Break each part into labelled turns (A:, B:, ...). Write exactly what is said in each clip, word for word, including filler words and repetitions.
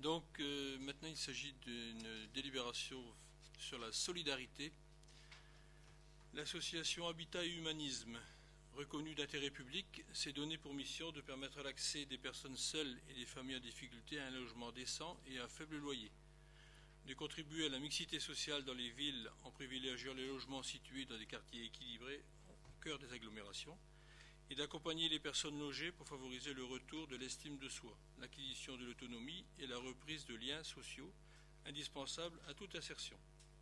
A: Donc euh, maintenant il s'agit d'une délibération sur la solidarité. L'association Habitat et Humanisme, reconnue d'intérêt public, s'est donné pour mission de permettre l'accès des personnes seules et des familles en difficulté à un logement décent et à faible loyer, de contribuer à la mixité sociale dans les villes en privilégiant les logements situés dans des quartiers équilibrés au cœur des agglomérations, et d'accompagner les personnes logées pour favoriser le retour de l'estime de soi, l'acquisition de l'autonomie et la reprise de liens sociaux indispensables à toute insertion.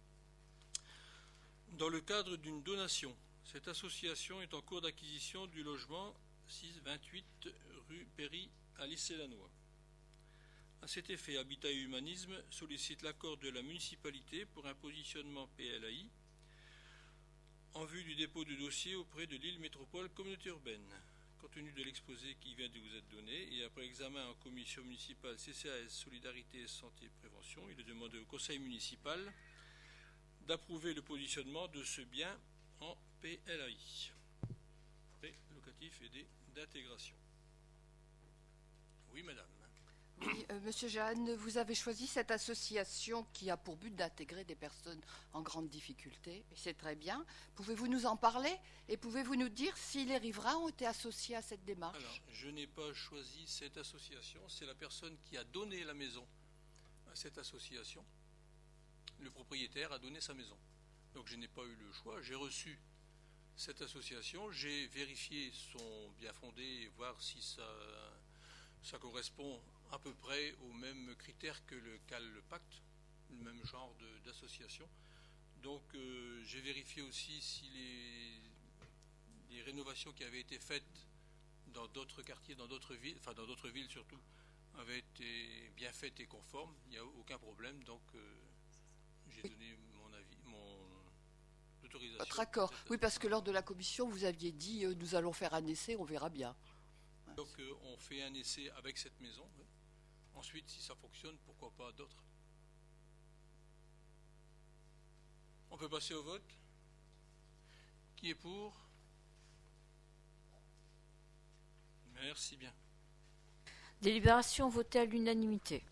A: Dans le cadre d'une donation, cette association est en cours d'acquisition du logement six vingt-huit rue Péry à l'Issé-Lannoy. À cet effet, Habitat et Humanisme sollicite l'accord de la municipalité pour un positionnement P L A I en vue du dépôt de dossier auprès de Lille Métropole Communauté Urbaine. Compte tenu de l'exposé qui vient de vous être donné et après examen en commission municipale C C A S Solidarité, Santé et Prévention, il est demandé au conseil municipal d'approuver le positionnement de ce bien en P L A I, prêt locatif aidé d'intégration. Oui, madame.
B: Oui, euh, Monsieur Jeanne, vous avez choisi cette association qui a pour but d'intégrer des personnes en grande difficulté, et c'est très bien. Pouvez-vous nous en parler et pouvez-vous nous dire si les riverains ont été associés à cette démarche?
A: Alors, je n'ai pas choisi cette association, c'est la personne qui a donné la maison à cette association. Le propriétaire a donné sa maison. Donc je n'ai pas eu le choix, j'ai reçu cette association, j'ai vérifié son bien fondé et voir si ça, ça correspond à peu près aux mêmes critères que le C A L le Pacte, le même genre d'association. Donc euh, j'ai vérifié aussi si les, les rénovations qui avaient été faites dans d'autres quartiers, dans d'autres villes, enfin dans d'autres villes surtout, avaient été bien faites et conformes, il n'y a aucun problème, donc euh, j'ai donné mon avis, mon autorisation.
B: Votre accord. Oui, parce que lors de la commission, vous aviez dit euh, nous allons faire un essai, on verra bien.
A: Donc euh, on fait un essai avec cette maison. Oui. Ensuite, si ça fonctionne, pourquoi pas d'autres. On peut passer au vote. Qui est pour? Merci bien.
C: Délibération votée à l'unanimité.